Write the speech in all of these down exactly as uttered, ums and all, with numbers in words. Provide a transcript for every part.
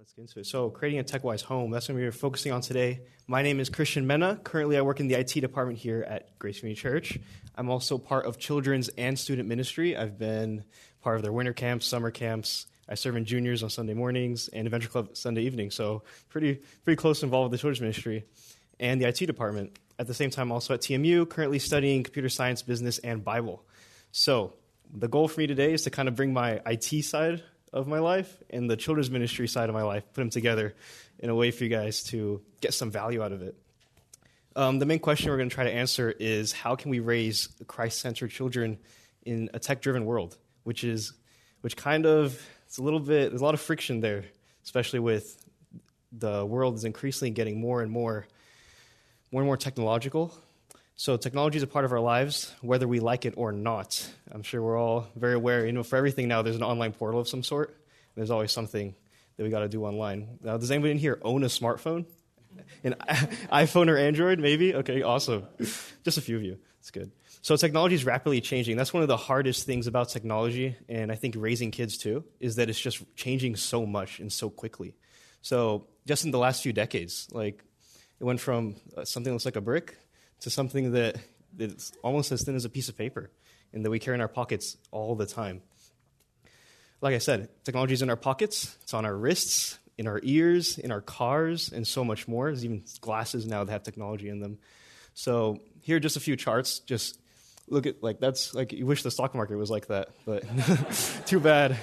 Let's get into it. So, creating a tech-wise home, that's what we're focusing on today. My name is Christian Mena. Currently, I work in the I T department here at Grace Community Church. I'm also part of children's and student ministry. I've been part of their winter camps, summer camps. I serve in juniors on Sunday mornings and Adventure Club Sunday evening. So, pretty pretty close involved with the children's ministry and the I T department. At the same time, also at T M U, currently studying computer science, business, and Bible. So, the goal for me today is to kind of bring my I T side of my life and the children's ministry side of my life, put them together in a way for you guys to get some value out of it. Um, the main question we're going to try to answer is how can we raise Christ-centered children in a tech-driven world, which is, which kind of, it's a little bit, there's a lot of friction there, especially with the world is increasingly getting more and more, more and more technological. So technology is a part of our lives, whether we like it or not. I'm sure we're all very aware, you know, for everything now, there's an online portal of some sort. There's always something that we got to do online. Now, does anybody in here own a smartphone? An iPhone or Android, maybe? Okay, awesome. Just a few of you. It's good. So technology is rapidly changing. That's one of the hardest things about technology, and I think raising kids too, is that it's just changing so much and so quickly. So just in the last few decades, like it went from uh, something that looks like a brick to something that is almost as thin as a piece of paper and that we carry in our pockets all the time. Like I said, technology is in our pockets, it's on our wrists, in our ears, in our cars, and so much more. There's even glasses now that have technology in them. So here are just a few charts. Just look at, like, that's, like, you wish the stock market was like that, but too bad.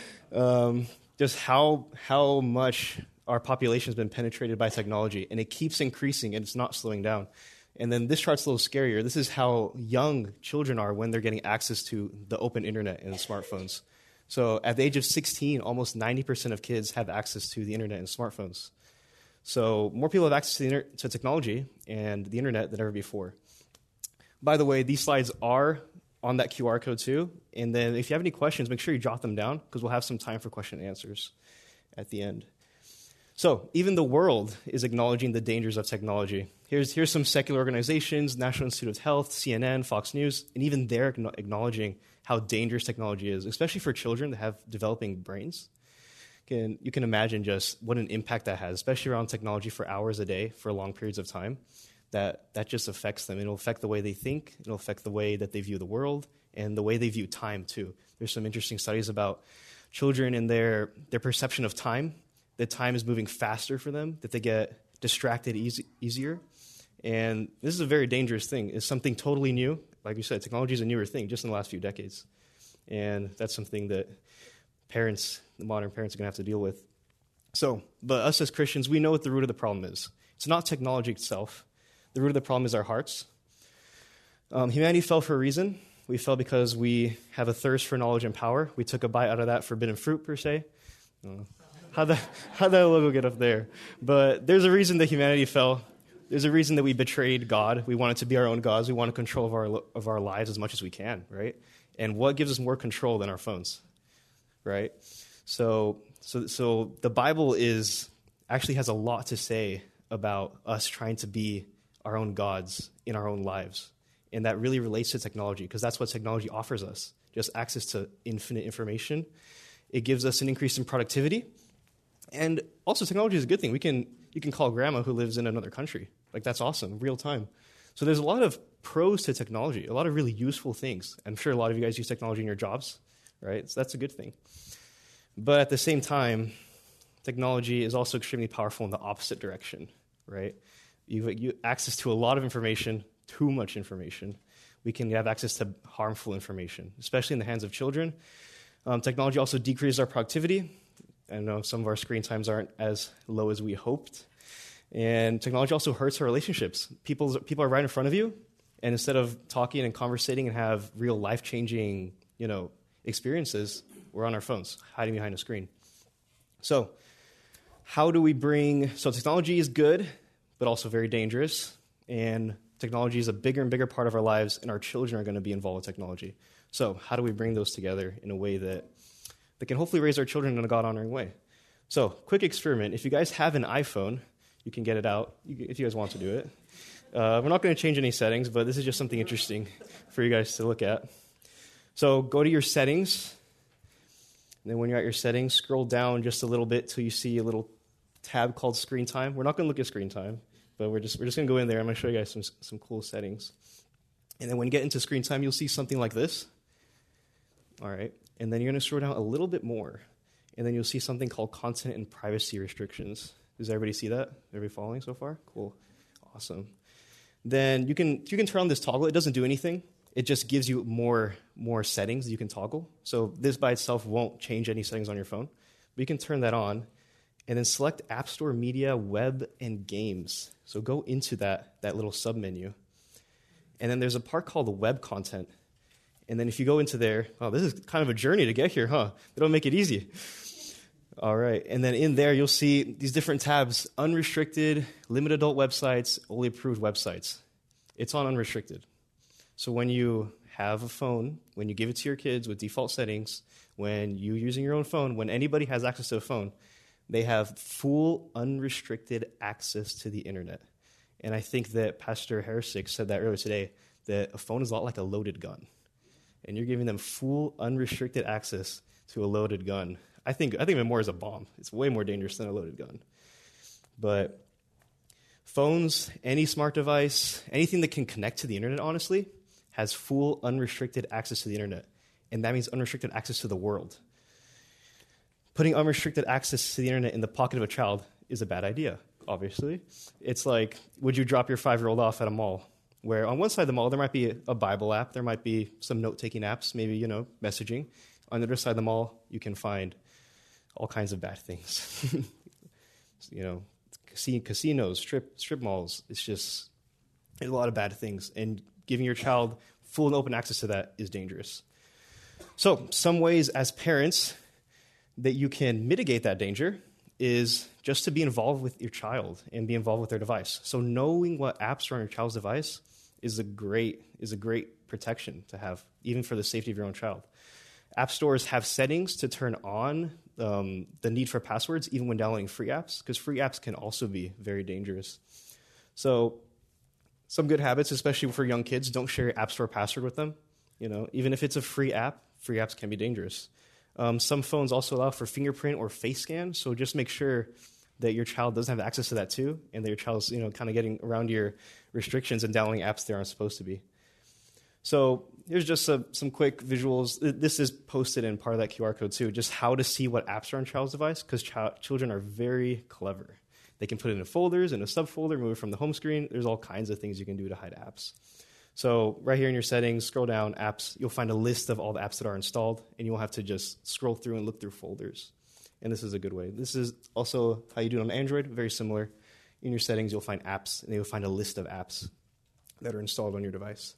Um, just how how much our population has been penetrated by technology, and it keeps increasing, and it's not slowing down. And then this chart's a little scarier. This is how young children are when they're getting access to the open internet and smartphones. So at the age of sixteen, almost ninety percent of kids have access to the internet and smartphones. So more people have access to, the inter- to technology and the internet than ever before. By the way, these slides are on that Q R code too. And then if you have any questions, make sure you jot them down because we'll have some time for question and answers at the end. So even the world is acknowledging the dangers of technology. Here's, here's some secular organizations, National Institute of Health, C N N, Fox News, and even they're acknowledging how dangerous technology is, especially for children that have developing brains. Can, you can imagine just what an impact that has, especially around technology for hours a day for long periods of time. That, that just affects them. It'll affect the way they think. It'll affect the way that they view the world and the way they view time, too. There's some interesting studies about children and their, their perception of time, that time is moving faster for them, that they get distracted easy, easier. And this is a very dangerous thing. It's something totally new. Like you said, technology is a newer thing just in the last few decades. And that's something that parents, the modern parents, are going to have to deal with. So, but us as Christians, we know what the root of the problem is. It's not technology itself. The root of the problem is our hearts. Um, humanity fell for a reason. We fell because we have a thirst for knowledge and power. We took a bite out of that forbidden fruit, per se. Uh, how'd that, how'd that logo get up there? But there's a reason that humanity fell. There's a reason that we betrayed God. We wanted to be our own gods. We want control of our of our lives as much as we can, right? And what gives us more control than our phones, right? So, so, so the Bible is actually has a lot to say about us trying to be our own gods in our own lives, and that really relates to technology because that's what technology offers us: just access to infinite information. It gives us an increase in productivity, and also technology is a good thing. We can you can call grandma who lives in another country. Like, that's awesome, real time. So there's a lot of pros to technology, a lot of really useful things. I'm sure a lot of you guys use technology in your jobs, right? So that's a good thing. But at the same time, technology is also extremely powerful in the opposite direction, right? You've you access to a lot of information, too much information. We can have access to harmful information, especially in the hands of children. Um, technology also decreases our productivity. I know some of our screen times aren't as low as we hoped. And technology also hurts our relationships. People, people are right in front of you, and instead of talking and conversating and have real life-changing, you know, experiences, we're on our phones, hiding behind a screen. So how do we bring... So technology is good, but also very dangerous, and technology is a bigger and bigger part of our lives, and our children are going to be involved with technology. So how do we bring those together in a way that, that can hopefully raise our children in a God-honoring way? So, quick experiment. If you guys have an iPhone, you can get it out if you guys want to do it. Uh, we're not going to change any settings, but this is just something interesting for you guys to look at. So go to your settings. And then when you're at your settings, scroll down just a little bit till you see a little tab called Screen Time. We're not going to look at Screen Time, but we're just we're just going to go in there. I'm going to show you guys some some cool settings. And then when you get into Screen Time, you'll see something like this. All right. And then you're going to scroll down a little bit more. And then you'll see something called Content and Privacy Restrictions. Does everybody see that? Everybody following so far? Cool. Awesome. Then you can you can turn on this toggle. It doesn't do anything. It just gives you more, more settings you can toggle. So this by itself won't change any settings on your phone. But you can turn that on. And then select App Store, Media, Web, and Games. So go into that, that little submenu. And then there's a part called the Web Content. And then if you go into there, oh, this is kind of a journey to get here, huh? They don't make it easy. All right. And then in there, you'll see these different tabs: unrestricted, limited adult websites, only approved websites. It's on unrestricted. So when you have a phone, when you give it to your kids with default settings, when you're using your own phone, when anybody has access to a phone, they have full unrestricted access to the internet. And I think that Pastor Harisick said that earlier today, that a phone is a lot like a loaded gun. And you're giving them full unrestricted access to a loaded gun. I think I think of it more as a bomb. It's way more dangerous than a loaded gun. But phones, any smart device, anything that can connect to the internet, honestly, has full unrestricted access to the internet. And that means unrestricted access to the world. Putting unrestricted access to the internet in the pocket of a child is a bad idea, obviously. It's like, would you drop your five-year-old off at a mall, where on one side of the mall there might be a Bible app, there might be some note-taking apps, maybe, you know, messaging. On the other side of the mall, you can find all kinds of bad things. You know, casinos, strip strip malls. It's just there's a lot of bad things, and giving your child full and open access to that is dangerous. So, some ways as parents that you can mitigate that danger is just to be involved with your child and be involved with their device. So, knowing what apps are on your child's device is a great is a great protection to have, even for the safety of your own child. App stores have settings to turn on um, the need for passwords, even when downloading free apps, because free apps can also be very dangerous. So some good habits, especially for young kids, don't share your App Store password with them. You know, even if it's a free app, free apps can be dangerous. Um, some phones also allow for fingerprint or face scan, so just make sure that your child doesn't have access to that too, and that your child's, you know, kind of getting around your restrictions and downloading apps they aren't supposed to be. So here's just a, some quick visuals. This is posted in part of that Q R code too, just how to see what apps are on child's device, because ch- children are very clever. They can put it in folders, in a subfolder, move it from the home screen. There's all kinds of things you can do to hide apps. So right here in your settings, scroll down, apps. You'll find a list of all the apps that are installed, and you won't have to just scroll through and look through folders. And this is a good way. This is also how you do it on Android, very similar. In your settings, you'll find apps, and you'll find a list of apps that are installed on your device.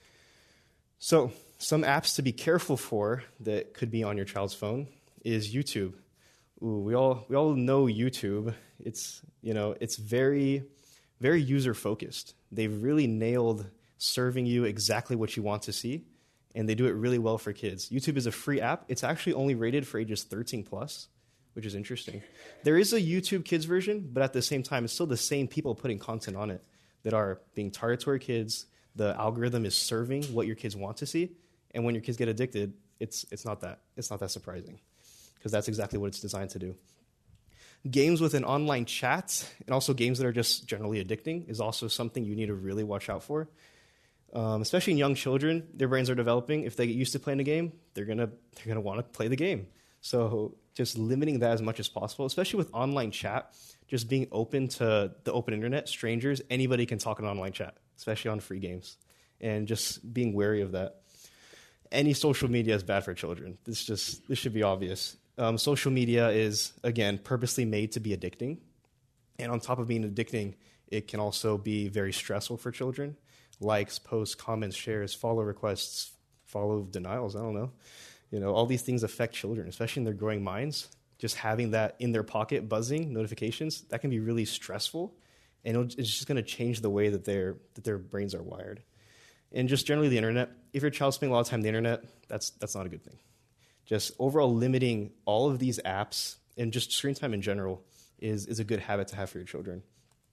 So some apps to be careful for that could be on your child's phone is YouTube. Ooh, we all we all know YouTube. It's, you know, it's very, very user-focused. They've really nailed serving you exactly what you want to see, and they do it really well for kids. YouTube is a free app. It's actually only rated for ages thirteen plus, which is interesting. There is a YouTube Kids version, but at the same time, it's still the same people putting content on it that are being targeted toward kids. The algorithm is serving what your kids want to see, and when your kids get addicted, it's it's not that it's not that surprising, because that's exactly what it's designed to do. Games with an online chat, and also games that are just generally addicting, is also something you need to really watch out for. Um, especially in young children, their brains are developing. If they get used to playing a game, they're gonna they're gonna want to play the game. So just limiting that as much as possible, especially with online chat, just being open to the open internet, strangers, anybody can talk in online chat, especially on free games, and just being wary of that. Any social media is bad for children. This just this should be obvious. Um, social media is, again, purposely made to be addicting, and on top of being addicting, it can also be very stressful for children. Likes, posts, comments, shares, follow requests, follow denials, I don't know. You know, all these things affect children, especially in their growing minds. Just having that in their pocket, buzzing, notifications, that can be really stressful, and it'll, it's just going to change the way that, their that their brains are wired. And just generally the internet, if your child's spending a lot of time on the internet, that's that's not a good thing. Just overall limiting all of these apps and just screen time in general is, is a good habit to have for your children.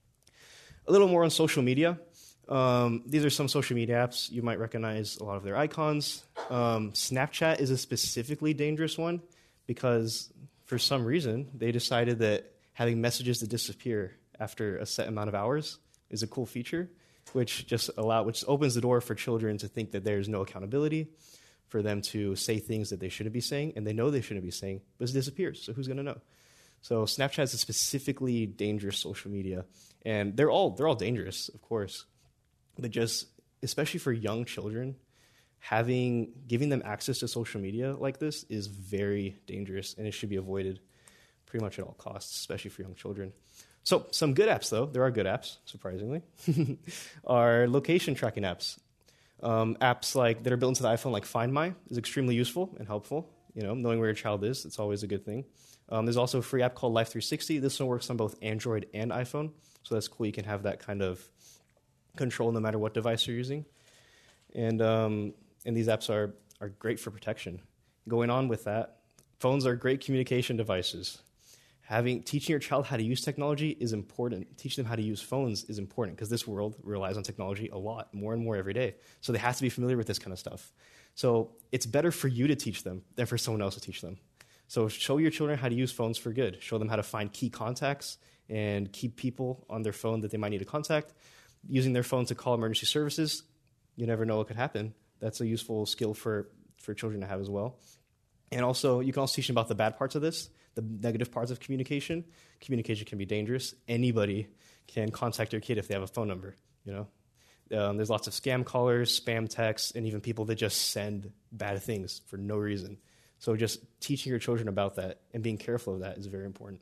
A little more on social media. Um, these are some social media apps. You might recognize a lot of their icons. Um, Snapchat is a specifically dangerous one because for some reason they decided that having messages that disappear after a set amount of hours is a cool feature, which just allow which opens the door for children to think that there's no accountability, for them to say things that they shouldn't be saying, and they know they shouldn't be saying, but it disappears, so who's going to know? So Snapchat is a specifically dangerous social media, and they're all they're all dangerous, of course, but just especially for young children, having giving them access to social media like this is very dangerous, and it should be avoided pretty much at all costs, especially for young children. So some good apps, though, there are good apps, surprisingly, are location tracking apps. Um, apps like that are built into the iPhone, like Find My, is extremely useful and helpful. You know, knowing where your child is, it's always a good thing. Um, there's also a free app called Life three sixty. This one works on both Android and iPhone, so that's cool. You can have that kind of control no matter what device you're using. And um, and these apps are, are great for protection. Going on with that, phones are great communication devices. Having teaching your child how to use technology is important. Teaching them how to use phones is important because this world relies on technology a lot, more and more every day. So they have to be familiar with this kind of stuff. So it's better for you to teach them than for someone else to teach them. So show your children how to use phones for good. Show them how to find key contacts and keep people on their phone that they might need to contact. Using their phone to call emergency services, you never know what could happen. That's a useful skill for, for children to have as well. And also, you can also teach them about the bad parts of this, the negative parts of communication. Communication can be dangerous. Anybody can contact your kid if they have a phone number, you know. Um, there's lots of scam callers, spam texts, and even people that just send bad things for no reason. So just teaching your children about that and being careful of that is very important.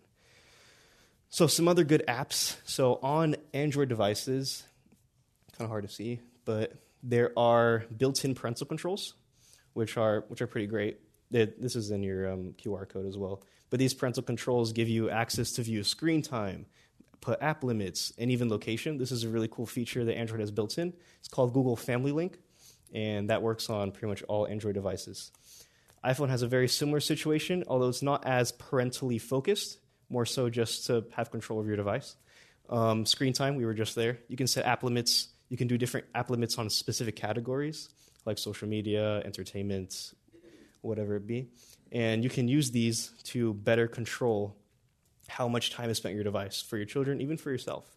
So some other good apps. So on Android devices, kind of hard to see, but there are built-in parental controls, which are which are pretty great. They, this is in your um, Q R code as well. But these parental controls give you access to view screen time, put app limits, and even location. This is a really cool feature that Android has built in. It's called Google Family Link, and that works on pretty much all Android devices. iPhone has a very similar situation, although it's not as parentally focused, more so just to have control of your device. Um, screen time, we were just there. You can set app limits. You can do different app limits on specific categories, like social media, entertainment, whatever it be. And you can use these to better control how much time is spent on your device for your children, even for yourself.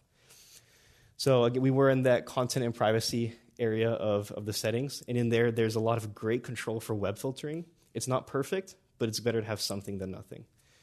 So again, we were in that content and privacy area of, of the settings. And in there, there's a lot of great control for web filtering. It's not perfect, but it's better to have something than nothing.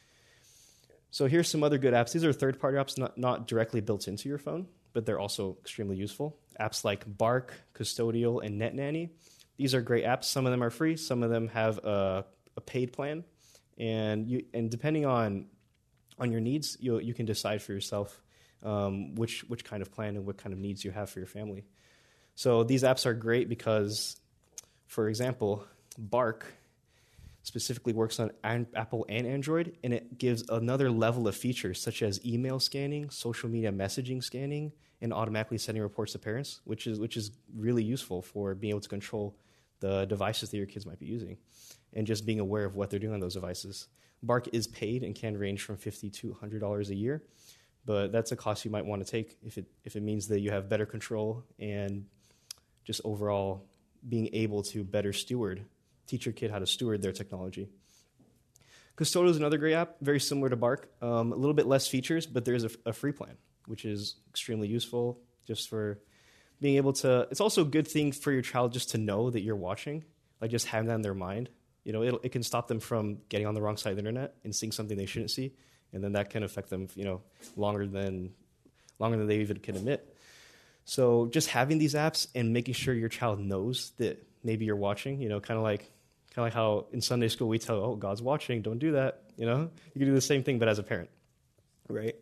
So here's some other good apps. These are third-party apps, not, not directly built into your phone, but they're also extremely useful. Apps like Bark, Custodial, and NetNanny. These are great apps. Some of them are free. Some of them have a, a paid plan. And you, and depending on on your needs, you you can decide for yourself um, which which kind of plan and what kind of needs you have for your family. So these apps are great because, for example, Bark specifically works on an, Apple and Android, and it gives another level of features such as email scanning, social media messaging scanning, and automatically sending reports to parents, which is which is really useful for being able to control the devices that your kids might be using and just being aware of what they're doing on those devices. Bark is paid and can range from fifty dollars to one hundred dollars a year, but that's a cost you might want to take if it if it means that you have better control and just overall being able to better steward, teach your kid how to steward their technology. Custodial is another great app, very similar to Bark, um, a little bit less features, but there's a, a free plan, which is extremely useful just for being able to. It's also a good thing for your child just to know that you're watching, like just having that in their mind. You know, it'll, it can stop them from getting on the wrong side of the internet and seeing something they shouldn't see, and then that can affect them, you know, longer than longer than they even can admit. So just having these apps and making sure your child knows that maybe you're watching, you know, kind of like kind of like how in Sunday school we tell, oh, God's watching, don't do that. You know, you can do the same thing, but as a parent, right?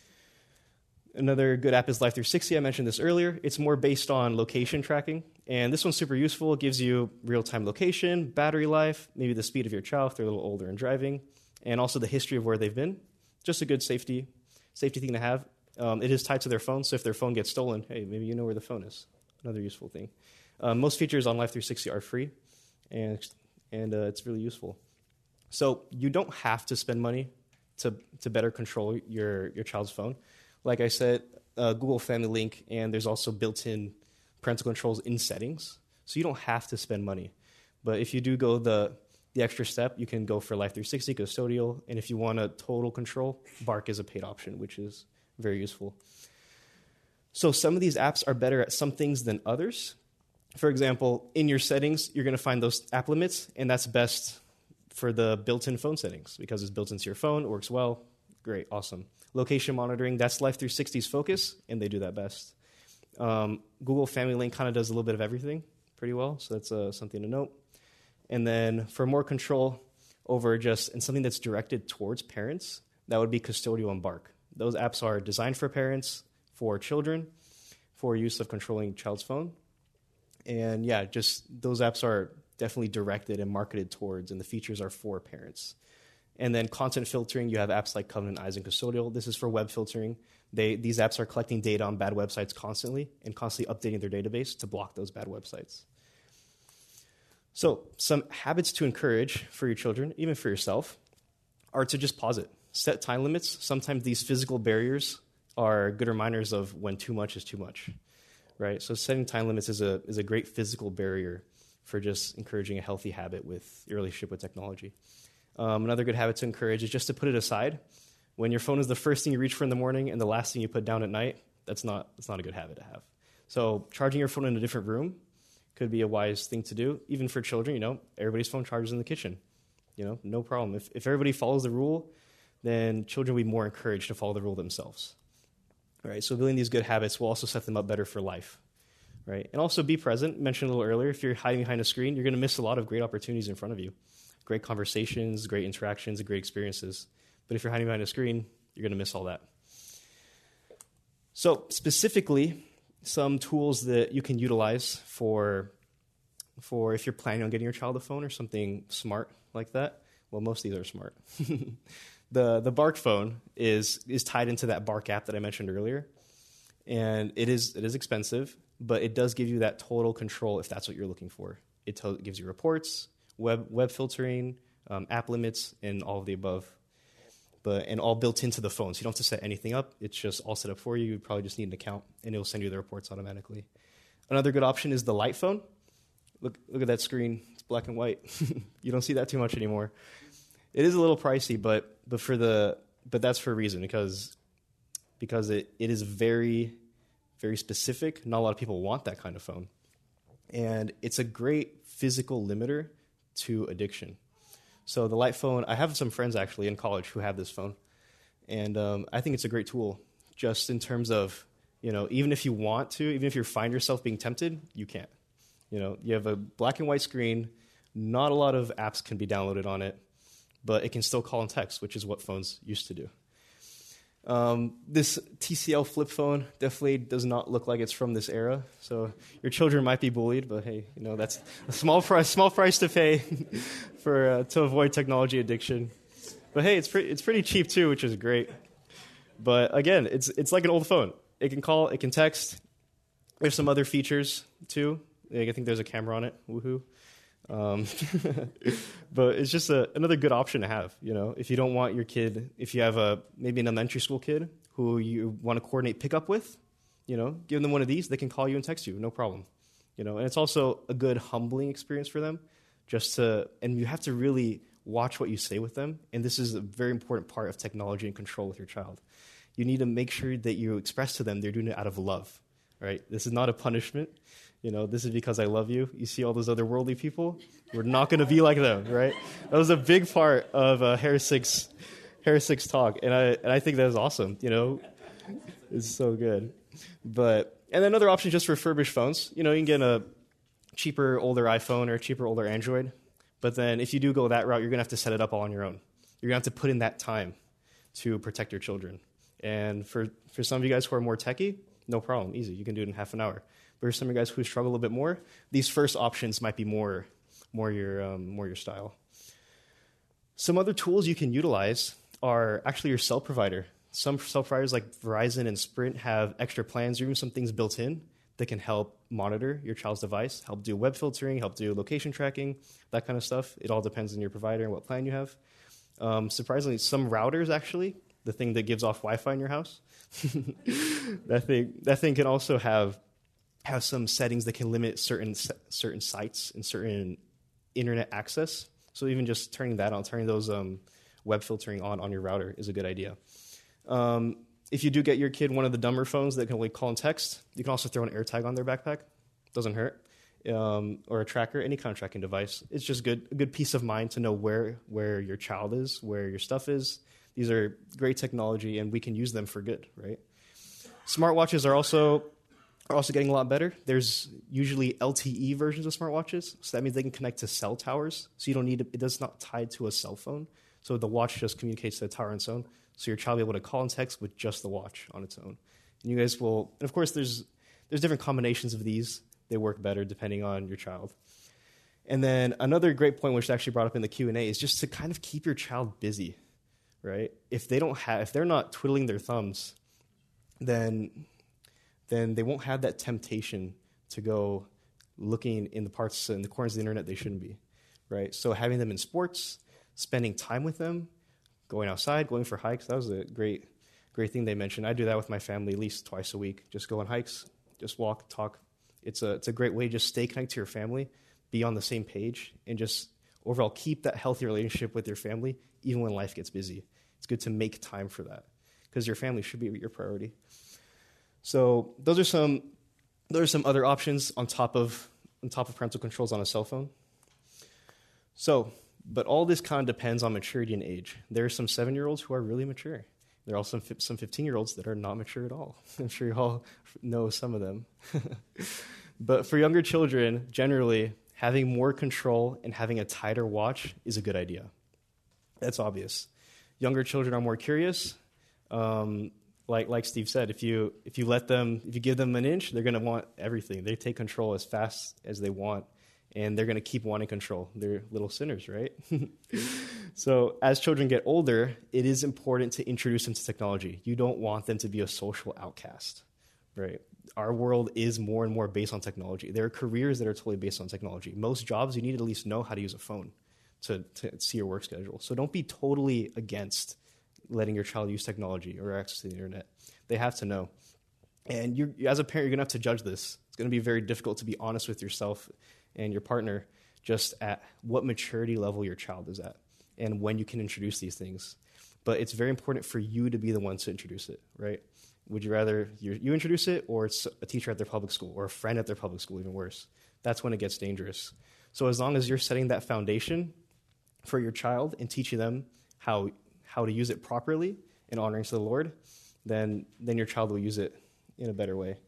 Another good app is Life three sixty. I mentioned this earlier. It's more based on location tracking. And this one's super useful. It gives you real-time location, battery life, maybe the speed of your child if they're a little older and driving, and also the history of where they've been. Just a good safety safety thing to have. Um, it is tied to their phone, so if their phone gets stolen, hey, maybe you know where the phone is. Another useful thing. Um, most features on Life three sixty are free, and, and uh, it's really useful. So you don't have to spend money to, to better control your, your child's phone. Like I said, uh, Google Family Link, and there's also built-in parental controls in settings, so you don't have to spend money. But if you do go the the extra step, you can go for Life three sixty, custodial, and if you want a total control, Bark is a paid option, which is very useful. So some of these apps are better at some things than others. For example, in your settings, you're going to find those app limits, and that's best for the built-in phone settings because it's built into your phone, it works well. Great, awesome. Location monitoring, that's Life three sixty's focus, and they do that best. Um, Google Family Link kind of does a little bit of everything pretty well, so that's uh, something to note. And then for more control over just, and something that's directed towards parents, that would be Custodial and Bark. Those apps are designed for parents, for children, for use of controlling child's phone. And yeah, just those apps are definitely directed and marketed towards, and the features are for parents. And then content filtering, you have apps like Covenant Eyes and Custodial. This is for web filtering. They, these apps are collecting data on bad websites constantly and constantly updating their database to block those bad websites. So some habits to encourage for your children, even for yourself, are to just pause it. Set time limits. Sometimes these physical barriers are good reminders of when too much is too much, right? So setting time limits is a is a great physical barrier for just encouraging a healthy habit with your relationship with technology. Um, another good habit to encourage is just to put it aside. When your phone is the first thing you reach for in the morning and the last thing you put down at night, that's not that's not a good habit to have. So charging your phone in a different room could be a wise thing to do. Even for children, you know, everybody's phone charges in the kitchen. You know, no problem. If if everybody follows the rule, then children will be more encouraged to follow the rule themselves. All right, so building these good habits will also set them up better for life, right? And also be present. Mentioned a little earlier, if you're hiding behind a screen, you're going to miss a lot of great opportunities in front of you. Great conversations, great interactions, and great experiences. But if you're hiding behind a screen, you're going to miss all that. So specifically, some tools that you can utilize for, for if you're planning on getting your child a phone or something smart like that. Well, most of these are smart. The the Bark phone is is tied into that Bark app that I mentioned earlier, and it is it is expensive, but it does give you that total control if that's what you're looking for. It, to, it gives you reports, web web filtering, um, app limits, and all of the above, but and all built into the phone. So you don't have to set anything up. It's just all set up for you. You probably just need an account, and it'll send you the reports automatically. Another good option is the Light phone. Look look at that screen. It's black and white. You don't see that too much anymore. It is a little pricey, but but for the but that's for a reason because because it, it is very very specific. Not a lot of people want that kind of phone, and it's a great physical limiter to addiction. So the Light phone, I have some friends actually in college who have this phone, and um, I think it's a great tool. Just in terms of you know, even if you want to, even if you find yourself being tempted, you can't. You know, you have a black and white screen. Not a lot of apps can be downloaded on it. But it can still call and text, which is what phones used to do. Um, this T C L flip phone definitely does not look like it's from this era. So your children might be bullied, but hey, you know that's a small price, small price to pay for uh, to avoid technology addiction. But hey, it's pretty, it's pretty cheap too, which is great. But again, it's it's like an old phone. It can call, it can text. There's some other features too. Like I think there's a camera on it. Woohoo! Um, but it's just a, another good option to have, you know, if you don't want your kid, if you have a maybe an elementary school kid who you want to coordinate pickup with, you know, give them one of these, they can call you and text you, no problem, you know, and it's also a good humbling experience for them just to, and you have to really watch what you say with them, and this is a very important part of technology and control with your child. You need to make sure that you express to them they're doing it out of love, right? This is not a punishment. You know, this is because I love you. You see all those other worldly people? We're not going to be like them, right? That was a big part of uh, Heresik's, Heresik's talk, and I and I think that is awesome. You know, it's so good. But and then another option is just refurbished phones. You know, you can get a cheaper, older iPhone or a cheaper, older Android. But then if you do go that route, you're going to have to set it up all on your own. You're going to have to put in that time to protect your children. And for, for some of you guys who are more techie, no problem, easy. You can do it in half an hour. But for some of you guys who struggle a little bit more, these first options might be more, more your, um, more your style. Some other tools you can utilize are actually your cell provider. Some cell providers like Verizon and Sprint have extra plans or even some things built in that can help monitor your child's device, help do web filtering, help do location tracking, that kind of stuff. It all depends on your provider and what plan you have. Um, surprisingly, some routers actually, the thing that gives off Wi-Fi in your house, that thing that thing can also have have some settings that can limit certain certain sites and certain internet access. So even just turning that on, turning those um, web filtering on on your router is a good idea. Um, if you do get your kid one of the dumber phones that can only call and text, you can also throw an AirTag on their backpack. Doesn't hurt. Um, or a tracker, any kind of tracking device. It's just good, a good peace of mind to know where where your child is, where your stuff is. These are great technology, and we can use them for good, right? Smartwatches are also are also getting a lot better. There's usually L T E versions of smartwatches, so that means they can connect to cell towers. So you don't need it does not tied to a cell phone. So the watch just communicates to the tower on its own. So your child will be able to call and text with just the watch on its own. And you guys will, and of course, there's there's different combinations of these. They work better depending on your child. And then another great point, which is actually brought up in the Q and A, is just to kind of keep your child busy, right? If they don't have, if they're not twiddling their thumbs, then then they won't have that temptation to go looking in the parts in the corners of the internet they shouldn't be, right? So having them in sports, spending time with them, going outside, going for hikes, that was a great great thing they mentioned. I do that with my family at least twice a week. Just go on hikes, just walk, talk. It's a it's a great way to just stay connected to your family, be on the same page, and just overall keep that healthy relationship with your family even when life gets busy. It's good to make time for that because your family should be your priority. So those are some those are some other options on top of on top of parental controls on a cell phone. So, but all this kind of depends on maturity and age. There are some seven-year-olds who are really mature. There are also some some fifteen-year-olds that are not mature at all. I'm sure you all know some of them. But for younger children, generally, having more control and having a tighter watch is a good idea. That's obvious. Younger children are more curious. Um, like like Steve said, if you if you let them, if you give them an inch, they're going to want everything. They take control as fast as they want, and they're going to keep wanting control. They're little sinners, right? So as children get older, it is important to introduce them to technology. You don't want them to be a social outcast, right? Our world is more and more based on technology. There are careers that are totally based on technology. Most jobs, you need to at least know how to use a phone to, to see your work schedule. So don't be totally against letting your child use technology or access to the internet. They have to know. And you, as a parent, you're going to have to judge this. It's going to be very difficult to be honest with yourself and your partner just at what maturity level your child is at and when you can introduce these things. But it's very important for you to be the one to introduce it, right? Would you rather you, you introduce it, or it's a teacher at their public school, or a friend at their public school, even worse? That's when it gets dangerous. So as long as you're setting that foundation for your child and teaching them how how to use it properly and honoring to the Lord, then then your child will use it in a better way.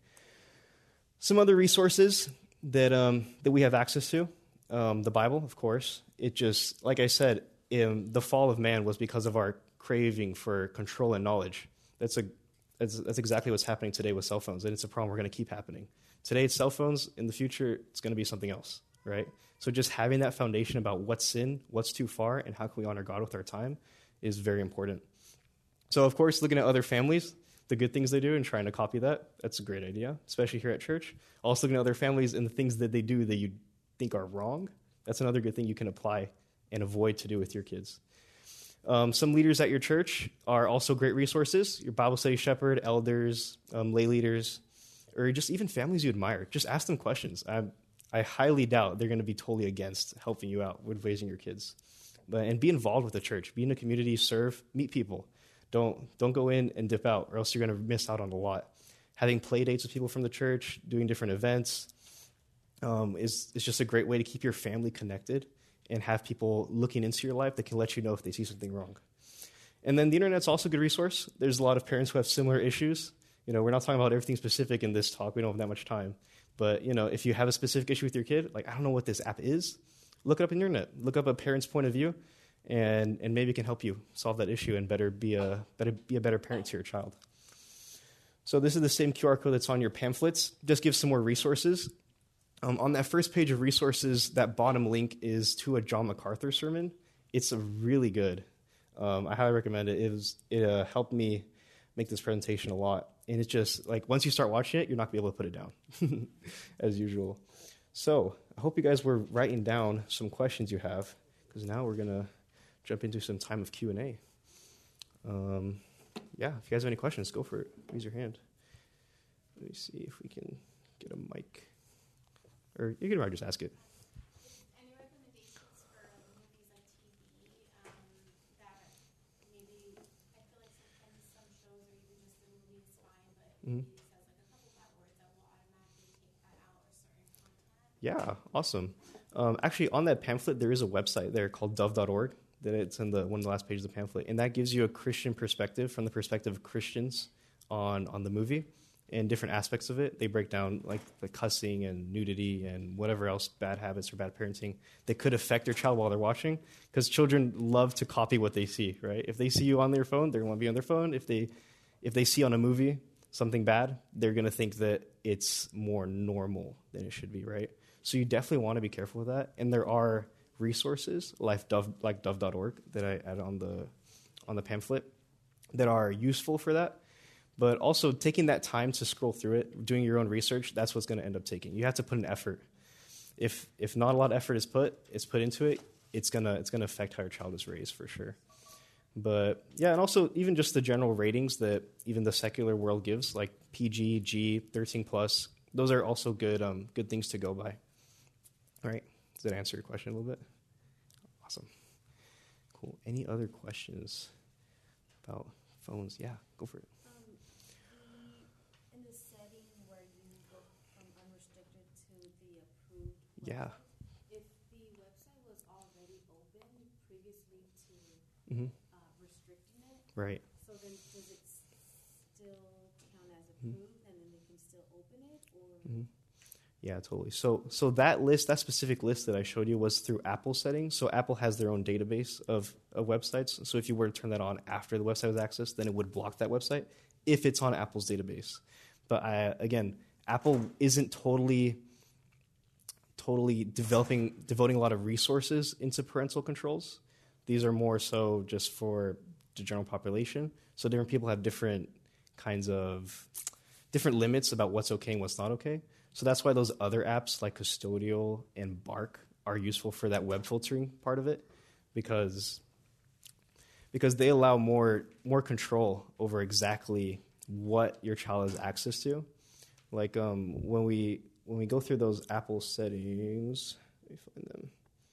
Some other resources that um, that we have access to, um, the Bible, of course. It just, like I said, in the fall of man was because of our craving for control and knowledge. That's a that's, that's exactly what's happening today with cell phones, and it's a problem we're going to keep happening. Today it's cell phones. In the future, it's going to be something else, right? So just having that foundation about what's sin, what's too far, and how can we honor God with our time is very important. So, of course, looking at other families, the good things they do and trying to copy that, that's a great idea, especially here at church. Also looking at other families and the things that they do that you think are wrong, that's another good thing you can apply and avoid to do with your kids. Um, some leaders at your church are also great resources. Your Bible study shepherd, elders, um, lay leaders, or just even families you admire. Just ask them questions. I, I highly doubt they're going to be totally against helping you out with raising your kids. But, and be involved with the church. Be in the community, serve, meet people. Don't don't go in and dip out, or else you're going to miss out on a lot. Having play dates with people from the church, doing different events, um, is is just a great way to keep your family connected and have people looking into your life that can let you know if they see something wrong. And then the internet's also a good resource. There's a lot of parents who have similar issues. You know, we're not talking about everything specific in this talk. We don't have that much time. But, you know, if you have a specific issue with your kid, like, I don't know what this app is, look it up on the internet. Look up a parent's point of view, and and maybe it can help you solve that issue and better be a better be a better parent to your child. So this is the same Q R code that's on your pamphlets. Just give some more resources. Um, on that first page of resources, that bottom link is to a John MacArthur sermon. It's a really good. Um, I highly recommend it. It was it uh, helped me make this presentation a lot. And it's just like once you start watching it, you're not gonna be able to put it down, as usual. So I hope you guys were writing down some questions you have, because now we're going to jump into some time of Q and A. Um, yeah, if you guys have any questions, go for it. Raise your hand. Let me see if we can get a mic. Or you can just ask it. Any recommendations for movies like Mm-hmm. Yeah, awesome. Um, actually, on that pamphlet, there is a website there called dove dot org. That it's in the one of the last pages of the pamphlet, and that gives you a Christian perspective from the perspective of Christians on on the movie and different aspects of it. They break down like the cussing and nudity and whatever else bad habits or bad parenting that could affect their child while they're watching. Because children love to copy what they see, right? If they see you on their phone, they're going to be on their phone. If they if they see on a movie something bad, they're going to think that it's more normal than it should be, right? So you definitely want to be careful with that. And there are resources like dove like dove dot org that I add on the on the pamphlet that are useful for that. But also taking that time to scroll through it, doing your own research, that's what's going to end up taking. You have to put an effort. If if not a lot of effort is put is put into it, it's gonna it's gonna affect how your child is raised for sure. But yeah, and also even just the general ratings that even the secular world gives, like P G, G, thirteen plus, those are also good um, good things to go by. All right. Does that answer your question a little bit? Awesome. Cool. Any other questions about phones? Yeah, go for it. Um, the, in the setting where you go from unrestricted to the approved website, Yeah. if the website was already open previously to Mm-hmm. uh, restricting it, Right. so then does it s- still count as approved mm-hmm. and then they can still open it? Or Mm-hmm. Yeah, totally. So so that list, that specific list that I showed you was through Apple settings. So Apple has their own database of, of websites. So if you were to turn that on after the website was accessed, then it would block that website if it's on Apple's database. But I, again, Apple isn't totally totally developing devoting a lot of resources into parental controls. These are more so just for the general population. So different people have different kinds of different limits about what's okay and what's not okay. So that's why those other apps like Custodial and Bark are useful for that web filtering part of it, because because they allow more more control over exactly what your child has access to. Like um, when we when we go through those Apple settings, let me find them.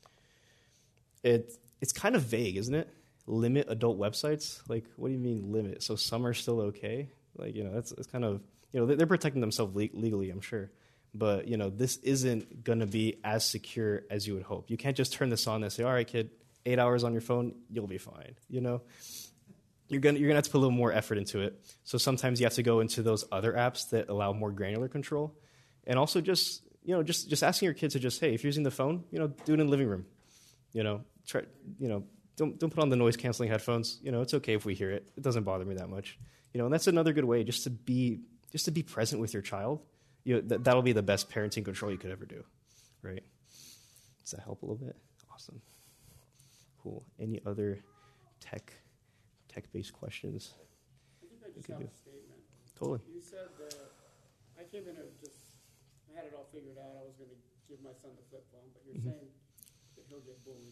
It it's kind of vague, isn't it? Limit adult websites. Like, what do you mean limit? So some are still okay. Like, you know, that's it's kind of, you know, they're protecting themselves le- legally, I'm sure. But, you know, this isn't going to be as secure as you would hope. You can't just turn this on and say, all right, kid, eight hours on your phone, you'll be fine. You know, you're going you're gonna have to put a little more effort into it. So sometimes you have to go into those other apps that allow more granular control. And also just, you know, just, just asking your kids to just, hey, if you're using the phone, you know, do it in the living room. You know, try, you know, don't don't put on the noise canceling headphones. You know, it's okay if we hear it. It doesn't bother me that much. You know, and that's another good way just to be just to be present with your child. You know, th- that'll be the best parenting control you could ever do, right? Does that help a little bit? Awesome. Cool. Any other tech tech-based questions? I think I just have a statement. Totally. You said that I came in and just I had it all figured out. I was going to give my son the flip phone, but you're mm-hmm. saying that he'll get bullied.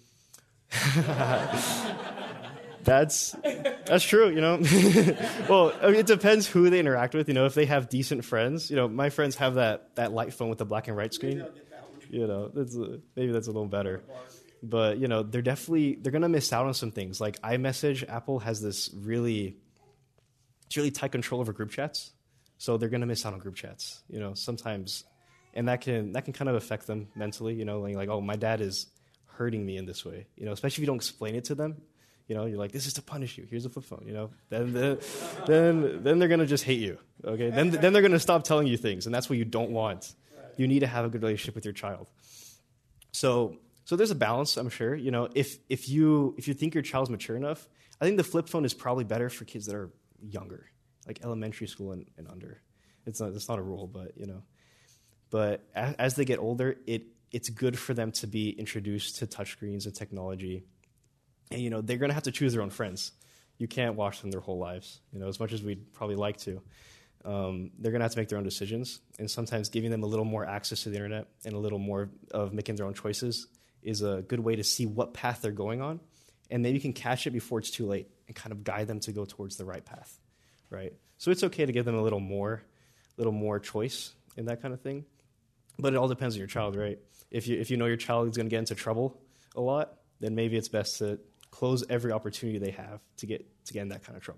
that's that's true, you know. Well, I mean, it depends who they interact with. You know, if they have decent friends, you know, my friends have that, that light phone with the black and white screen. Maybe I'll get that one. You know, that's a, maybe that's a little better. But you know, they're definitely they're gonna miss out on some things. Like iMessage, Apple has this really, it's really tight control over group chats, so they're gonna miss out on group chats. You know, sometimes, and that can that can kind of affect them mentally. You know, like, like oh, my dad is hurting me in this way, you know, especially if you don't explain it to them. You know, you're like, this is to punish you. Here's a flip phone, you know. Then then then, then they're going to just hate you, okay? Then then they're going to stop telling you things, and that's what you don't want. You need to have a good relationship with your child. So so there's a balance, I'm sure. You know, if if you if you think your child's mature enough, I think the flip phone is probably better for kids that are younger, like elementary school and, and under. It's not it's not a rule, but, you know. But as, as they get older, it it's good for them to be introduced to touchscreens and technology. And, you know, they're going to have to choose their own friends. You can't watch them their whole lives, you know, as much as we'd probably like to. Um, they're going to have to make their own decisions. And sometimes giving them a little more access to the internet and a little more of making their own choices is a good way to see what path they're going on. And maybe you can catch it before it's too late and kind of guide them to go towards the right path, right? So it's okay to give them a little more, little more choice in that kind of thing. But it all depends on your child, right? If you if you know your child is going to get into trouble a lot, then maybe it's best to close every opportunity they have to get to get in that kind of trouble,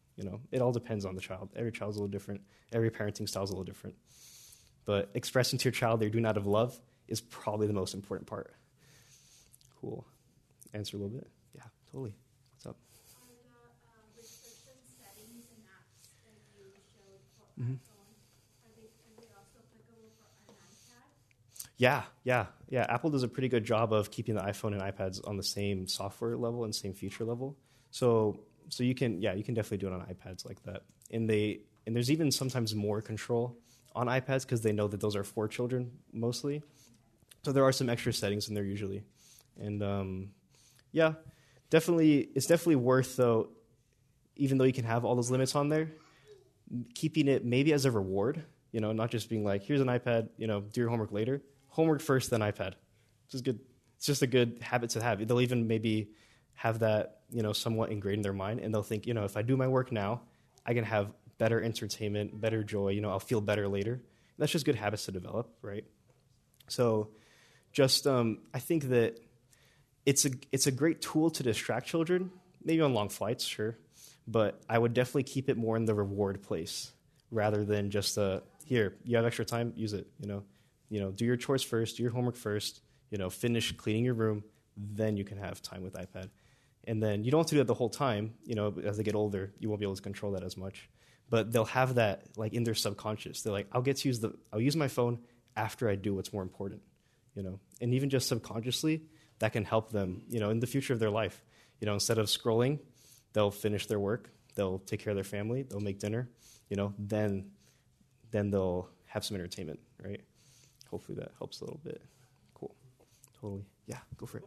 You know, it all depends on the child. Every child's a little different. Every parenting style is a little different. But expressing to your child they're doing out of love is probably the most important part. Cool. Answer a little bit? Yeah, totally. What's up? Are the um, restriction settings and apps that you showed for Mhm. iPhone, are they, are they also applicable for an iPad? Yeah, yeah, yeah. Apple does a pretty good job of keeping the iPhone and iPads on the same software level and same feature level. So, so you can, yeah, you can definitely do it on iPads like that. And they, and there's even sometimes more control on iPads because they know that those are for children mostly. So there are some extra settings in there usually, and um, yeah, definitely, it's definitely worth though. Even though you can have all those limits on there, keeping it maybe as a reward. You know, not just being like, here's an iPad, you know, do your homework later. Homework first, then iPad. It's just good. It's just a good habit to have. They'll even maybe have that, you know, somewhat ingrained in their mind, and they'll think, you know, if I do my work now, I can have better entertainment, better joy. You know, I'll feel better later. That's just good habits to develop, right? So, just um, I think that it's a it's a great tool to distract children, maybe on long flights, sure, but I would definitely keep it more in the reward place rather than just uh, here, you have extra time, use it. You know, you know, do your chores first, do your homework first. You know, finish cleaning your room, then you can have time with iPad. And then you don't have to do that the whole time. You know, as they get older, you won't be able to control that as much. But they'll have that like in their subconscious. They're like, I'll get to use the, I'll use my phone after I do what's more important. You know, and even just subconsciously, that can help them. You know, in the future of their life. You know, instead of scrolling, they'll finish their work. They'll take care of their family. They'll make dinner. You know, then, then they'll have some entertainment, right? Hopefully that helps a little bit. Cool. Totally. Yeah, go for it.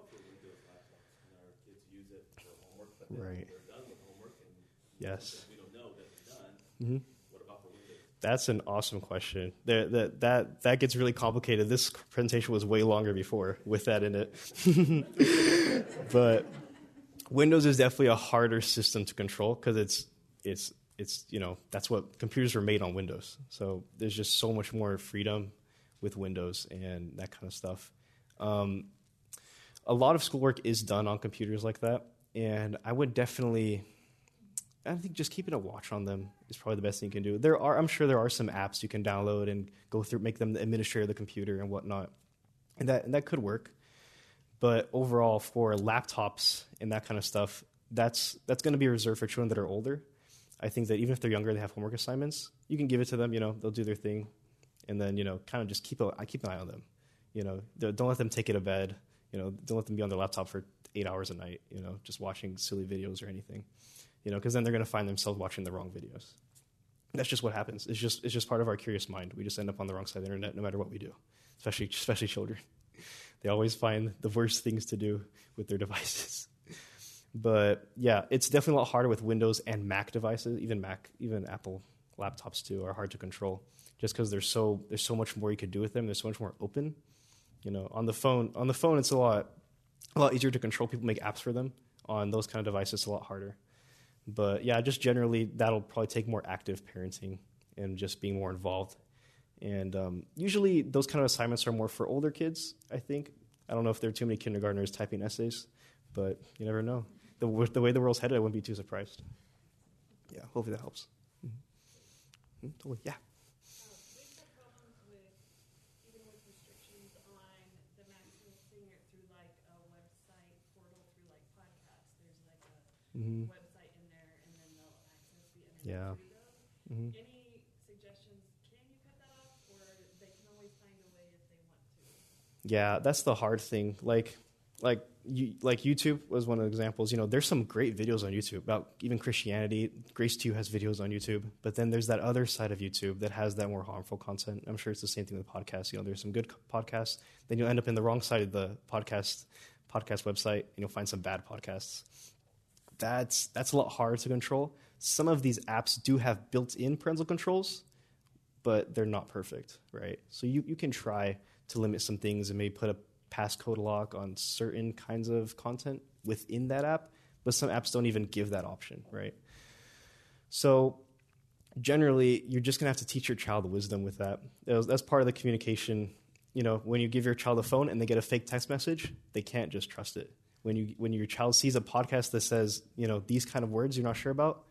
Right. Yes. Mm-hmm. That's an awesome question. There, that that that gets really complicated. This presentation was way longer before with that in it. But Windows is definitely a harder system to control because it's it's it's you know that's what computers were made on Windows. So there's just so much more freedom with Windows and that kind of stuff. Um, a lot of schoolwork is done on computers like that, and I would definitely. I think just keeping a watch on them is probably the best thing you can do. There are, I'm sure there are some apps you can download and go through, make them the administrator of the computer and whatnot, and that and that could work. But overall, for laptops and that kind of stuff, that's that's going to be reserved for children that are older. I think that even if they're younger, they have homework assignments. You can give it to them. You know, they'll do their thing, and then you know, kind of just keep a I keep an eye on them. You know, don't let them take it to bed. You know, don't let them be on their laptop for eight hours a night. You know, just watching silly videos or anything. You know, because then they're going to find themselves watching the wrong videos. That's just what happens. It's just it's just part of our curious mind. We just end up on the wrong side of the internet no matter what we do, especially especially children. They always find the worst things to do with their devices. But yeah, it's definitely a lot harder with Windows and Mac devices. Even Mac, even Apple laptops too are hard to control, just because there's so there's so much more you could do with them. There's so much more open. You know, on the phone on the phone it's a lot a lot easier to control. People make apps for them. On those kind of devices, it's a lot harder. But yeah, just generally, that'll probably take more active parenting and just being more involved. And um, usually those kind of assignments are more for older kids, I think. I don't know if there are too many kindergartners typing essays, but you never know. The, the way the world's headed, I wouldn't be too surprised. Yeah, hopefully that helps. Mm-hmm. Mm-hmm. Totally. Yeah. We've had problems with, even with restrictions on the maximum seeing it through like a website portal through like podcasts. There's like a Mm-hmm. website in there and then they'll access the internet Yeah. through those. Mm-hmm. Any suggestions? Can you cut that off or they can always find a way if they want to? Yeah, that's the hard thing. Like, like you, like YouTube was one of the examples. You know, there's some great videos on YouTube about even Christianity. Grace two has videos on YouTube, but then there's that other side of YouTube that has that more harmful content. I'm sure it's the same thing with podcasts. You know, there's some good podcasts, then you'll end up in the wrong side of the podcast podcast website, and you'll find some bad podcasts. That's that's a lot harder to control. Some of these apps do have built-in parental controls, but they're not perfect, right? So you, you can try to limit some things and maybe put a passcode lock on certain kinds of content within that app, but some apps don't even give that option, right? So generally, you're just going to have to teach your child wisdom with that. That's part of the communication. You know, when you give your child a phone and they get a fake text message, they can't just trust it. When you when your child sees a podcast that says, you know, these kind of words you're not sure about,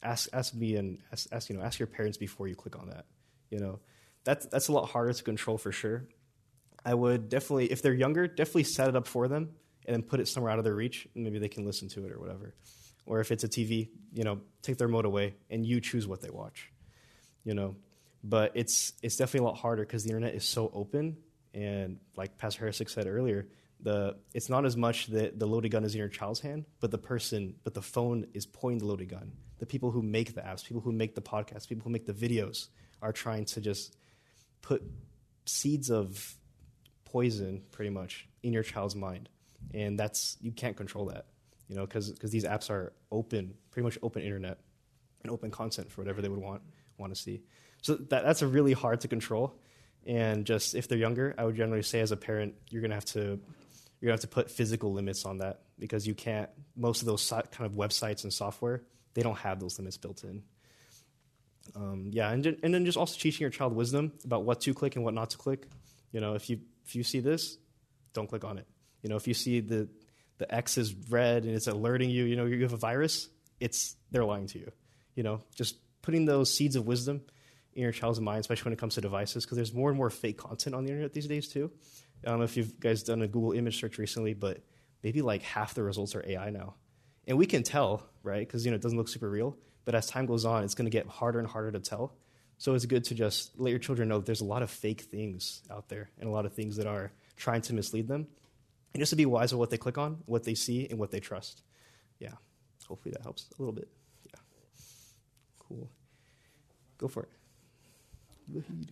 ask ask me and ask, ask you know ask your parents before you click on that. You know, that's that's a lot harder to control for sure. I would definitely, if they're younger, definitely set it up for them and then put it somewhere out of their reach, and maybe they can listen to it or whatever. Or if it's a T V, you know, take their remote away and you choose what they watch. You know, but it's it's definitely a lot harder because the internet is so open, and like Pastor Harisick said earlier, the it's not as much that the loading gun is in your child's hand, but the person, but the phone is pointing the loading gun. The people who make the apps, people who make the podcasts, people who make the videos are trying to just put seeds of poison, pretty much, in your child's mind, and that's you can't control that, you know, because because these apps are open, pretty much open internet, and open content for whatever they would want want to see. So that that's a really hard to control, and just if they're younger, I would generally say as a parent, you're gonna have to you're gonna have to put physical limits on that because you can't. Most of those so, kind of websites and software, they don't have those limits built in. Um, yeah, and and then just also teaching your child wisdom about what to click and what not to click. You know, if you if you see this, don't click on it. You know, if you see the the X is red and it's alerting you, you know, you have a virus, it's they're lying to you. You know, just putting those seeds of wisdom in your child's mind, especially when it comes to devices, because there's more and more fake content on the internet these days too. I don't know if you've guys done a Google image search recently, but maybe like half the results are A I now. And we can tell, right, because, you know, it doesn't look super real. But as time goes on, it's going to get harder and harder to tell. So it's good to just let your children know that there's a lot of fake things out there and a lot of things that are trying to mislead them. And just to be wise with what they click on, what they see, and what they trust. Yeah. Hopefully that helps a little bit. Yeah. Cool. Go for it. Wahid.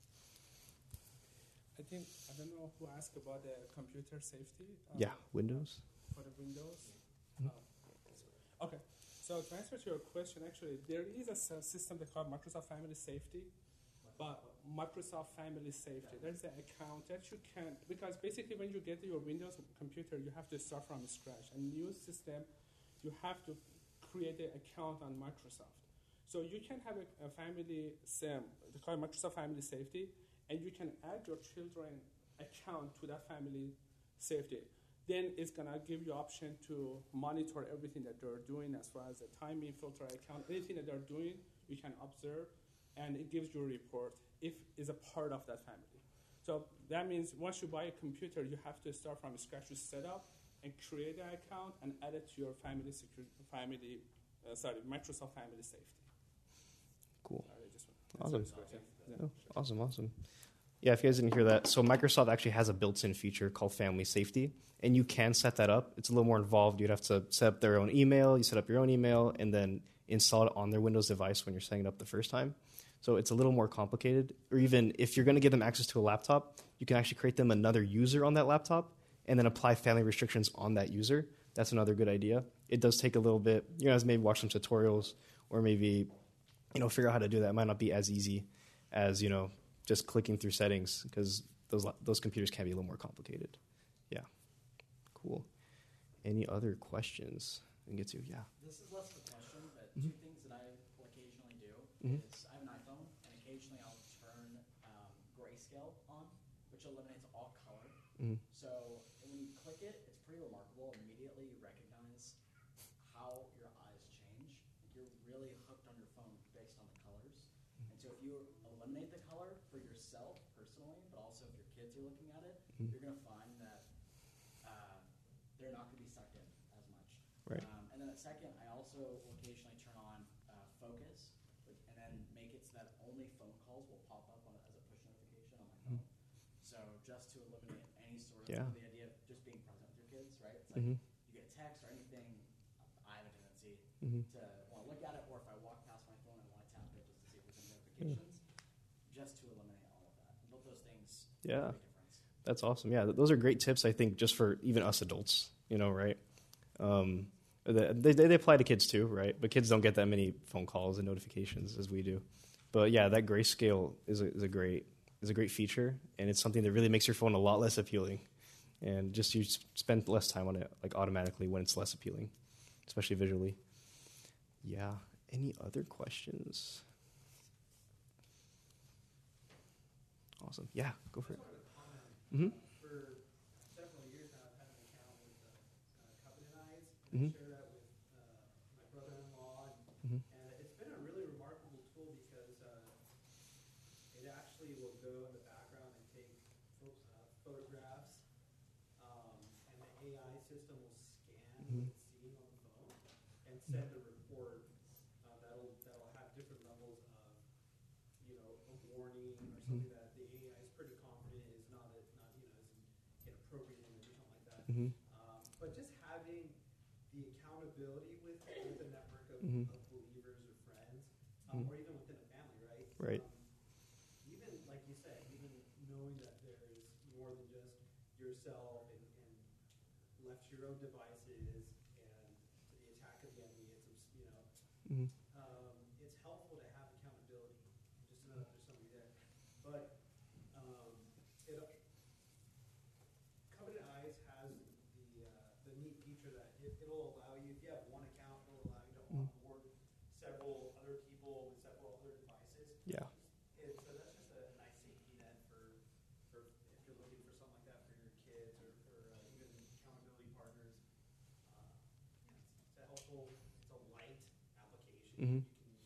I think, I don't know who asked about the computer safety. Um, Yeah, Windows. For the Windows. Mhm. Uh, okay. So to answer to your question, actually, there is a s- system they call Microsoft Family Safety, but Microsoft Family Safety. There's an account that you can, because basically when you get your Windows computer, you have to start from scratch. A new system, you have to create an account on Microsoft. So you can have a, a family SIM, they call it Microsoft Family Safety, and you can add your children account to that family safety. Then it's gonna give you option to monitor everything that they're doing as far as the timing, filter account, anything that they're doing, you can observe, and it gives you a report if it's a part of that family. So that means once you buy a computer, you have to start from scratch to set up and create an account and add it to your family security, family, uh, sorry, Microsoft Family Safety. Cool. Sorry, I just Awesome. answered this question. Yeah. Oh, awesome, awesome. Yeah, if you guys didn't hear that, so Microsoft actually has a built-in feature called Family Safety, and you can set that up. It's a little more involved. You'd have to set up their own email. You set up your own email, and then install it on their Windows device when you're setting it up the first time. So it's a little more complicated. Or even if you're going to give them access to a laptop, you can actually create them another user on that laptop, and then apply family restrictions on that user. That's another good idea. It does take a little bit. You guys maybe watch some tutorials, or maybe you know figure out how to do that. It might not be as easy as you know. Just clicking through settings, because those those computers can be a little more complicated. Yeah, cool. Any other questions I can get to? Yeah. This is less of a question, but Mhm. two things that I will occasionally do Mhm. is I have an iPhone, and occasionally I'll turn um, grayscale on, which eliminates all color. Mhm. So when you click it, it's pretty remarkable. Immediately you recognize how your eyes change. You're really hooked on your phone based on the colors. And so if you eliminate the color for yourself personally, but also if your kids are looking at it, Mhm. you're going to find that uh, they're not going to be sucked in as much. Right. Um, and then at second, I also will occasionally turn on uh, focus, which, and then make it so that only phone calls will pop up on it as a push notification on my phone. So just to eliminate any sort of Yeah. the idea of just being present with your kids, right? It's like Mhm. you get a text or anything, I have a tendency Mhm. to want to look at it, or if I walk past my phone, I want to tap it just to see if there's any notifications, just to eliminate all of that. And both those things Yeah. make a difference. That's awesome. Yeah, th- those are great tips, I think, just for even us adults, you know, right? Um, they, they, they apply to kids too, right? But kids don't get that many phone calls and notifications as we do. But yeah, that grayscale is a, is a great is a great feature, and it's something that really makes your phone a lot less appealing. And just you s- spend less time on it, like automatically when it's less appealing, especially visually. Yeah. Any other questions? Awesome. Yeah, go for it. Mm-hmm. For several years now, I've had an account with uh, uh, Covenant Eyes. Mhm. I share that with uh, my brother-in-law, and, Mhm. and actually will go in the background and take pho- uh, photographs, um, and the A I system will scan Mhm. what it's seeing on the phone and send a report uh, that'll that'll have different levels of, you know, a warning or something that the A I is pretty confident is not a, not you know is an inappropriate image or something like that. Mhm. Um, but just having the accountability with with a network of, Mhm. of believers or friends, um, Mhm. or even within a family, right? Right. Um, even like you said, even knowing that there is more than just yourself and, and left to your own devices and to the attack of the enemy, it's you know, Mhm. um, it's helpful to have accountability, just to know that there's somebody there. But um, it, Covenant Eyes has the uh, the neat feature that it, it'll allow you, if you have one account, it'll allow you to onboard several other people with several other devices. Yeah. And so that's just a nice safety net for, for if you're looking for something like that for your kids or for uh, even accountability partners. Uh, yeah, it's, it's a helpful, it's a light application. Mhm.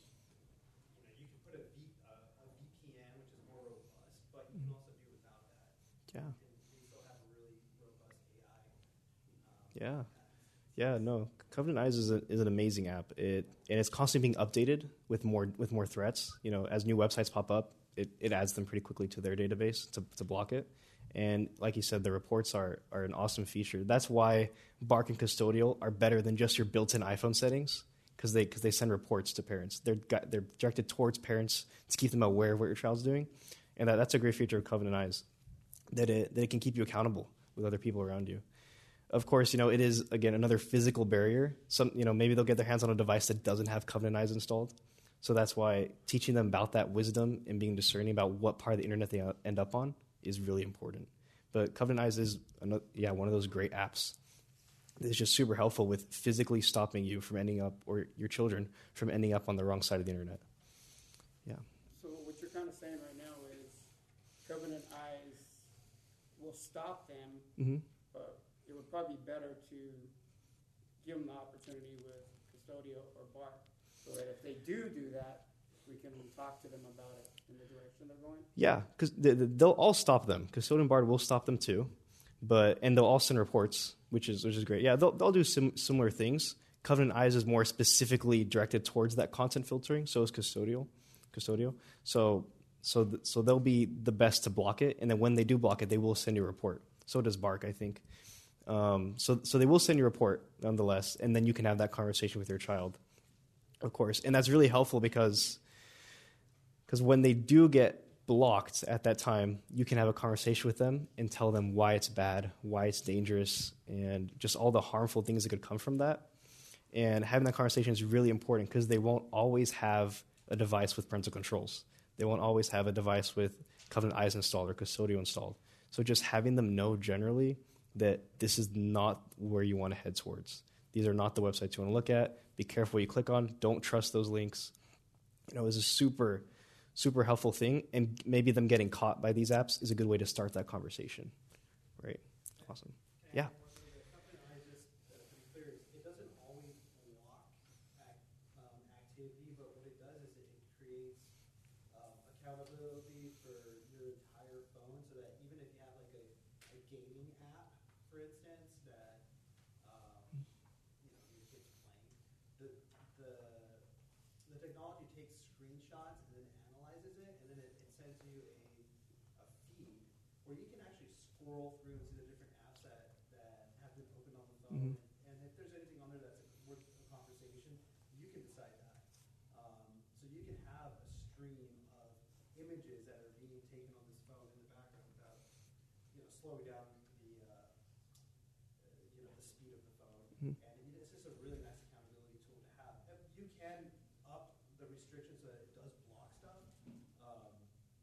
You can, you know, you can put a, v, uh, a V P N, which is more robust, but you can also do without that. Yeah. You can, you can still have a really robust A I. Um, Yeah. Yeah, no. Covenant Eyes is, a, is an amazing app. It and it's constantly being updated with more with more threats. You know, as new websites pop up, it, it adds them pretty quickly to their database to, to block it. And like you said, the reports are are an awesome feature. That's why Bark and Custodial are better than just your built-in iPhone settings, because they because they send reports to parents. They're got, they're directed towards parents to keep them aware of what your child's doing, and that, that's a great feature of Covenant Eyes, that it that it can keep you accountable with other people around you. Of course, you know, it is, again, another physical barrier. Some, you know, maybe they'll get their hands on a device that doesn't have Covenant Eyes installed. So that's why teaching them about that wisdom and being discerning about what part of the internet they end up on is really important. But Covenant Eyes is, another, yeah, one of those great apps. It's just super helpful with physically stopping you from ending up, or your children from ending up on the wrong side of the internet. Yeah. So what you're kind of saying right now is Covenant Eyes will stop them, Mm-hmm. but it would probably be better to give them the opportunity with Custodio or Bark, so that if they do do that, we can talk to them about it in the direction they're going. Yeah, because they, they'll all stop them. Custodian Bard will stop them too, but and they'll all send reports, which is which is great. Yeah, they'll they'll do sim- similar things. Covenant Eyes is more specifically directed towards that content filtering. So is Custodial, Custodio. So so th- so they'll be the best to block it, and then when they do block it, they will send you a report. So does Bark, I think. Um, so so they will send you a report nonetheless, and then you can have that conversation with your child, of course, and that's really helpful because because when they do get blocked at that time, you can have a conversation with them and tell them why it's bad, why it's dangerous, and just all the harmful things that could come from that. And having that conversation is really important because they won't always have a device with parental controls. They won't always have a device with Covenant Eyes installed or Custodio installed. So just having them know generally that this is not where you want to head towards. These are not the websites you want to look at. Be careful what you click on. Don't trust those links. You know, it's a super, super helpful thing. And maybe them getting caught by these apps is a good way to start that conversation. Right? Awesome. Yeah. The Covenant Eyes, just uh, to be clear, it doesn't always block act, um, activity, but what it does is it, it creates um, accountability for your entire phone, so that even if you have like a, a gaming app, for instance, that um, you know your kids playing, the the the technology takes screenshots and then analyzes it, and then it, it sends you a a feed where you can actually scroll through and see the different apps that, that have been opened on the phone. Mhm. And, and if there's anything on there that's worth a conversation, you can decide that. Um, so you can have a stream of images that are being taken on this phone in the background without, you know, slowing down the, uh, uh, you know, the speed of the phone. Mhm. And it- it's just a really nice accountability tool to have. Uh, You can up the restrictions so that it does block stuff. Um,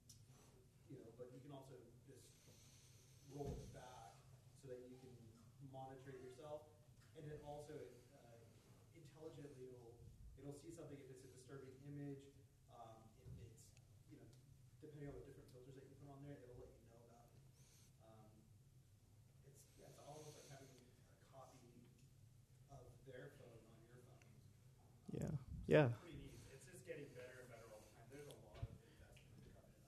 you know, but you can also just roll it back so that you can monitor it yourself, and it also uh, intelligently it'll it'll see something if it's a disturbing image, um, if it's you know depending on the different filters that you put on there, it'll let you know about it. Um, it's yeah, it's almost like having a copy of their phone on your phone. Yeah. Yeah. Pretty neat. It's just getting better and better all the time. There's a lot of investment in Covenant Eyes.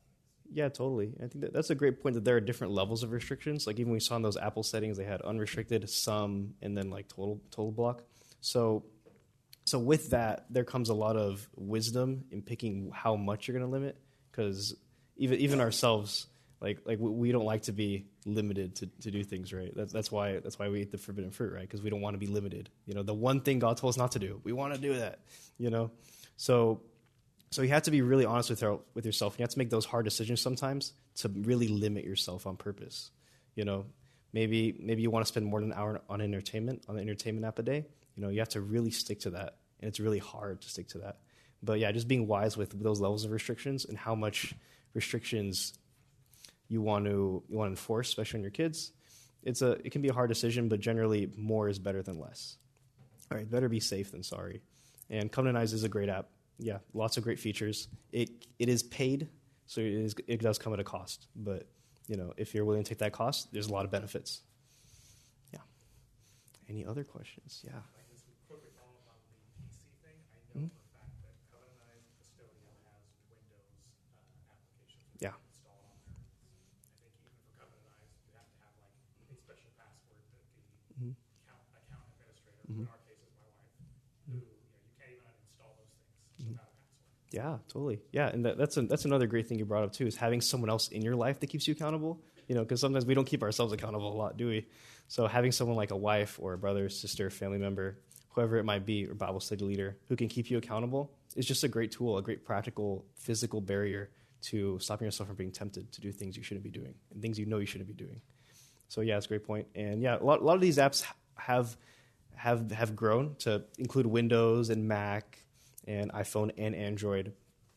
Yeah, totally. I think that that's a great point that there are different levels of restrictions. Like even we saw in those Apple settings, they had unrestricted, some, and then like total total block. So so with that, there comes a lot of wisdom in picking how much you're going to limit, because even even ourselves, like like we we don't like to be limited to, to do things, right? That's that's why that's why we eat the forbidden fruit, right? Because we don't want to be limited. You know, the one thing God told us not to do, we want to do that. You know, so. So you have to be really honest with your, with yourself. You have to make those hard decisions sometimes to really limit yourself on purpose. You know, maybe maybe you want to spend more than an hour on entertainment, on the entertainment app a day. You know, you have to really stick to that, and it's really hard to stick to that. But yeah, just being wise with those levels of restrictions and how much restrictions you want to you want to enforce, especially on your kids. It's a it can be a hard decision, but generally more is better than less. All right, better be safe than sorry. And Covenant is a great app. Yeah, lots of great features. It it is paid, so it is it does come at a cost. But you know, if you're willing to take that cost, there's a lot of benefits. Yeah. Any other questions? Yeah. Like just quickly follow up on the P C thing. I know Mm-hmm. for a fact that Covenant Custodial has Windows uh, applications Yeah. installed on there. I think even for Covenant, you have to have like a special password that the Mm-hmm. account, account administrator, Mhm. in our case is my wife, who you know you can't even uninstall those things Mhm. without a password. Yeah, totally. Yeah, and that, that's a, that's another great thing you brought up too, is having someone else in your life that keeps you accountable. You know, because sometimes we don't keep ourselves accountable a lot, do we? So having someone like a wife or a brother, sister, family member, whoever it might be, or Bible study leader who can keep you accountable is just a great tool, a great practical, physical barrier to stopping yourself from being tempted to do things you shouldn't be doing and things you know you shouldn't be doing. So yeah, it's a great point. And yeah, a lot, a lot of these apps have have have grown to include Windows and Mac and iPhone and Android.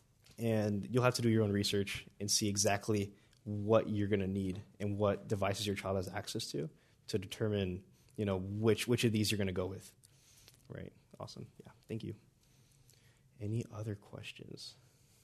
And you'll have to do your own research and see exactly what you're going to need and what devices your child has access to to determine, you know, which which of these you're going to go with. Right. Awesome. Yeah. Thank you. Any other questions?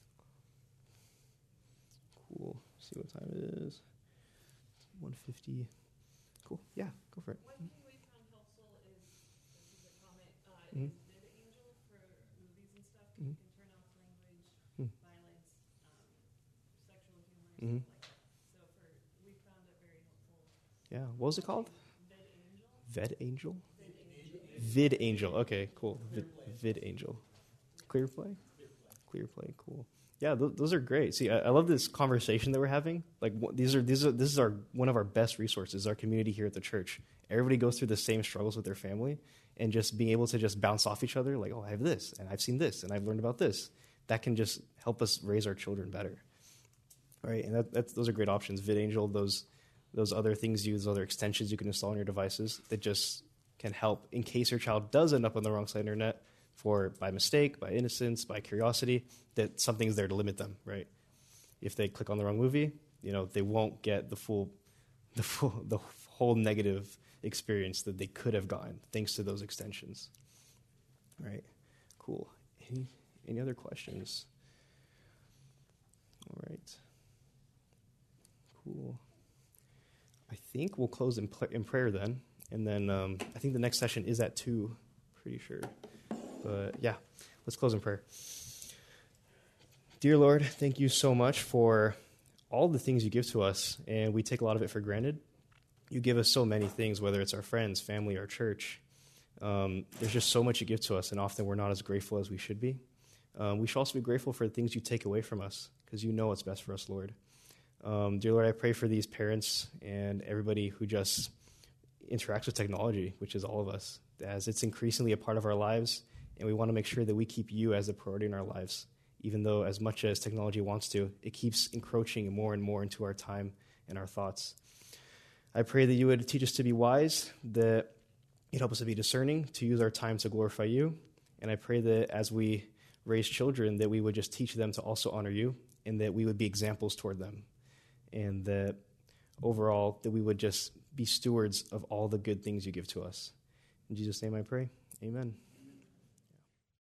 Cool. See what time it is. one fifty. Cool. Yeah, go for it. One thing we found helpful is, this is a comment, uh, Mhm. is VidAngel for movies and stuff. 'Cause Mhm. You can turn off language, Hmm. violence, um, sexual humor, Mhm. stuff like that. So for, we found it very helpful. Yeah. What was it called? VidAngel. VidAngel? VidAngel. Okay, cool. Vid, VidAngel. ClearPlay? ClearPlay. Cool. Yeah, th- those are great. See, I, I love this conversation that we're having. Like wh- these are these are this is our one of our best resources. Our community here at the church. Everybody goes through the same struggles with their family, and just being able to just bounce off each other. Like, oh, I have this, and I've seen this, and I've learned about this. That can just help us raise our children better. All right, and that, that's, those are great options. VidAngel, those those other things, you, those other extensions you can install on your devices that just can help in case your child does end up on the wrong side of the internet for by mistake, by innocence, by curiosity, that something's there to limit them, right? If they click on the wrong movie, you know, they won't get the full, the full, the whole negative experience that they could have gotten thanks to those extensions. All right, cool. Any any other questions? All right, cool. I think we'll close in, pl- in prayer then, and then um, I think the next session is at two, pretty sure. But yeah, let's close in prayer. Dear Lord, thank you so much for all the things you give to us, and we take a lot of it for granted. You give us so many things, whether it's our friends, family, our church. Um, there's just so much you give to us, and often we're not as grateful as we should be. Um, we should also be grateful for the things you take away from us, because you know what's best for us, Lord. Um, dear Lord, I pray for these parents and everybody who just interacts with technology, which is all of us, as it's increasingly a part of our lives, and we want to make sure that we keep you as the priority in our lives, even though as much as technology wants to, it keeps encroaching more and more into our time and our thoughts. I pray that you would teach us to be wise, that you'd help us to be discerning, to use our time to glorify you, and I pray that as we raise children, that we would just teach them to also honor you, and that we would be examples toward them, and that overall, that we would just be stewards of all the good things you give to us. In Jesus' name I pray, amen.